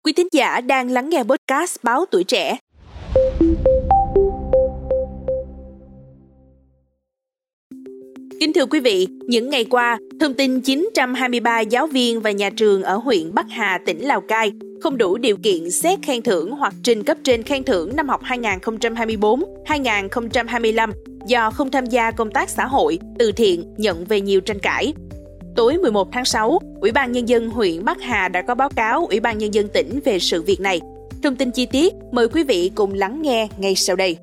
Quý thính giả đang lắng nghe podcast Báo Tuổi Trẻ. Kính thưa quý vị, những ngày qua, thông tin 923 giáo viên và nhà trường ở huyện Bắc Hà, tỉnh Lào Cai không đủ điều kiện xét khen thưởng hoặc trình cấp trên khen thưởng năm học 2024-2025 do không tham gia công tác xã hội, từ thiện nhận về nhiều tranh cãi. Tối 11 tháng 6, Ủy ban Nhân dân huyện Bắc Hà đã có báo cáo Ủy ban Nhân dân tỉnh về sự việc này. Thông tin chi tiết, mời quý vị cùng lắng nghe ngay sau đây.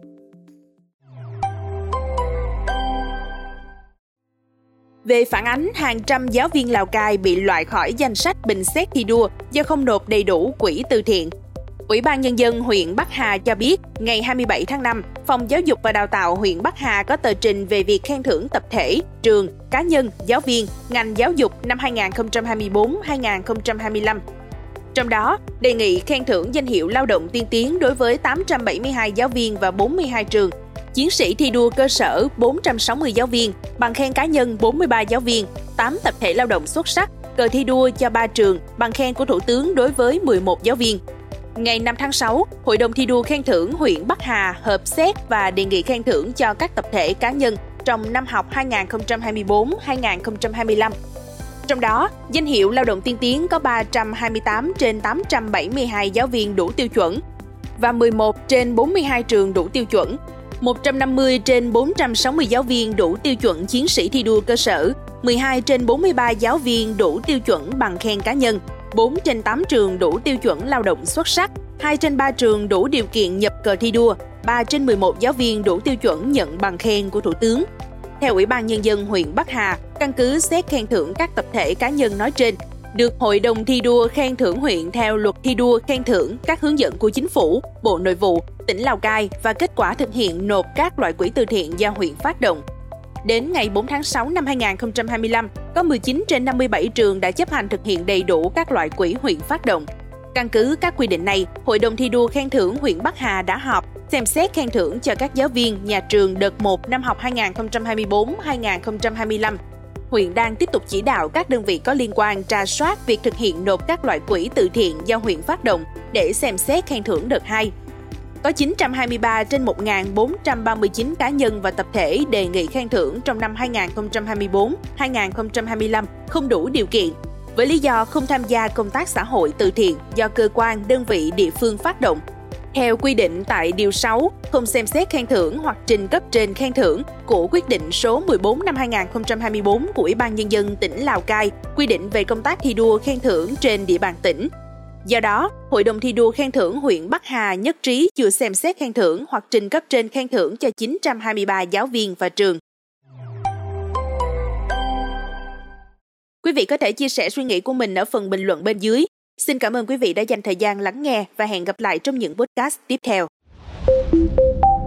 Về phản ánh hàng trăm giáo viên Lào Cai bị loại khỏi danh sách bình xét thi đua do không nộp đầy đủ quỹ từ thiện, Ủy ban Nhân dân huyện Bắc Hà cho biết, ngày 27 tháng 5, Phòng Giáo dục và Đào tạo huyện Bắc Hà có tờ trình về việc khen thưởng tập thể, trường, cá nhân, giáo viên, ngành giáo dục năm 2024-2025. Trong đó, đề nghị khen thưởng danh hiệu lao động tiên tiến đối với 872 giáo viên và 42 trường, chiến sĩ thi đua cơ sở 460 giáo viên, bằng khen cá nhân 43 giáo viên, 8 tập thể lao động xuất sắc, cờ thi đua cho 3 trường, bằng khen của Thủ tướng đối với 11 giáo viên. Ngày 5 tháng 6, Hội đồng thi đua khen thưởng huyện Bắc Hà họp xét và đề nghị khen thưởng cho các tập thể cá nhân trong năm học 2024-2025. Trong đó, danh hiệu lao động tiên tiến có 328 trên 872 giáo viên đủ tiêu chuẩn và 11 trên 42 trường đủ tiêu chuẩn, 150 trên 460 giáo viên đủ tiêu chuẩn chiến sĩ thi đua cơ sở, 12 trên 43 giáo viên đủ tiêu chuẩn bằng khen cá nhân, 4 trên 8 trường đủ tiêu chuẩn lao động xuất sắc, 2 trên 3 trường đủ điều kiện nhập cờ thi đua, 3 trên 11 giáo viên đủ tiêu chuẩn nhận bằng khen của Thủ tướng. Theo Ủy ban Nhân dân huyện Bắc Hà, căn cứ xét khen thưởng các tập thể cá nhân nói trên, được Hội đồng thi đua khen thưởng huyện theo luật thi đua khen thưởng, các hướng dẫn của Chính phủ, Bộ Nội vụ, tỉnh Lào Cai và kết quả thực hiện nộp các loại quỹ từ thiện do huyện phát động. Đến ngày 4 tháng 6 năm 2025, có 19 trên 57 trường đã chấp hành thực hiện đầy đủ các loại quỹ huyện phát động. Căn cứ các quy định này, Hội đồng thi đua khen thưởng huyện Bắc Hà đã họp, xem xét khen thưởng cho các giáo viên, nhà trường đợt 1 năm học 2024-2025. Huyện đang tiếp tục chỉ đạo các đơn vị có liên quan rà soát việc thực hiện nộp các loại quỹ từ thiện do huyện phát động để xem xét khen thưởng đợt 2. Có 923 trên 1.439 cá nhân và tập thể đề nghị khen thưởng trong năm 2024-2025 không đủ điều kiện, với lý do không tham gia công tác xã hội từ thiện do cơ quan, đơn vị địa phương phát động. Theo quy định tại Điều 6, không xem xét khen thưởng hoặc trình cấp trên khen thưởng của quyết định số 14 năm 2024 của Ủy ban Nhân dân tỉnh Lào Cai quy định về công tác thi đua khen thưởng trên địa bàn tỉnh. Do đó, Hội đồng thi đua khen thưởng huyện Bắc Hà nhất trí chưa xem xét khen thưởng hoặc trình cấp trên khen thưởng cho 923 giáo viên và trường. Quý vị có thể chia sẻ suy nghĩ của mình ở phần bình luận bên dưới. Xin cảm ơn quý vị đã dành thời gian lắng nghe và hẹn gặp lại trong những podcast tiếp theo.